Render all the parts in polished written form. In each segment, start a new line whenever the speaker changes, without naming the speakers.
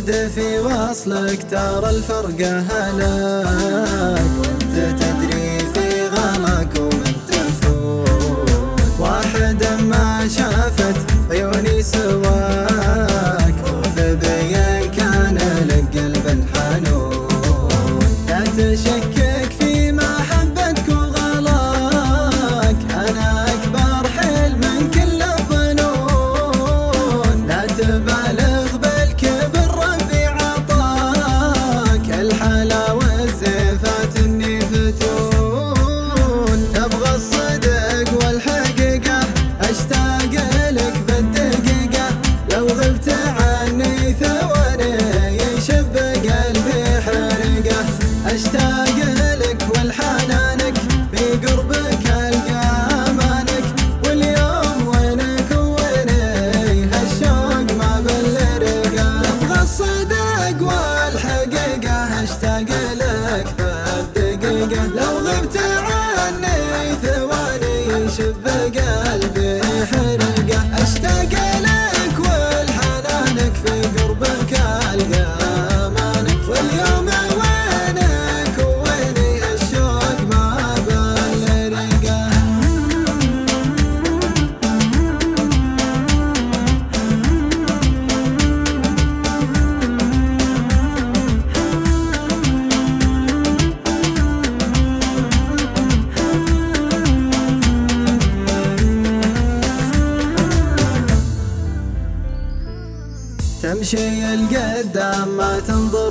ورد في وصلك ترى الفرقة هلاك، وانت تدري في غلاك ومن تفوت. واحد ما شافت عيوني سواك، وثبين كان لك قلب حنون. لا تشكك في محبتك وغلاك، انا اكبر حلم من كل الظنون. لا تبالغ بالكبر ربي عطاك، الحلاوة والزفات اني فتون. تبغى الصدق والحقيقة اشتاق لك بالدقيقة، لو غبت عني ثواني يشب قلبي حرقة. اشتاق لك والحنانك في قربك القى امانك، واليوم وينك ويني هالشوق ما بالرقة. تبغى الصدق والحقيقة اشتاق لك بالدقيقة، لو غبت عني ثواني يشب قلبي حرقة. اشتاق لك والحنانك في قربك القى امانك، واليوم وينك ويني هالشوق ما بالرقة. تمشي القدام ما تنظر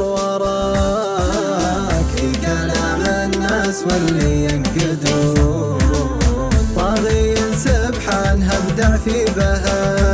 وراك، في كلام الناس واللي ينقدون. طاغي سبحان ابدع في بهاك،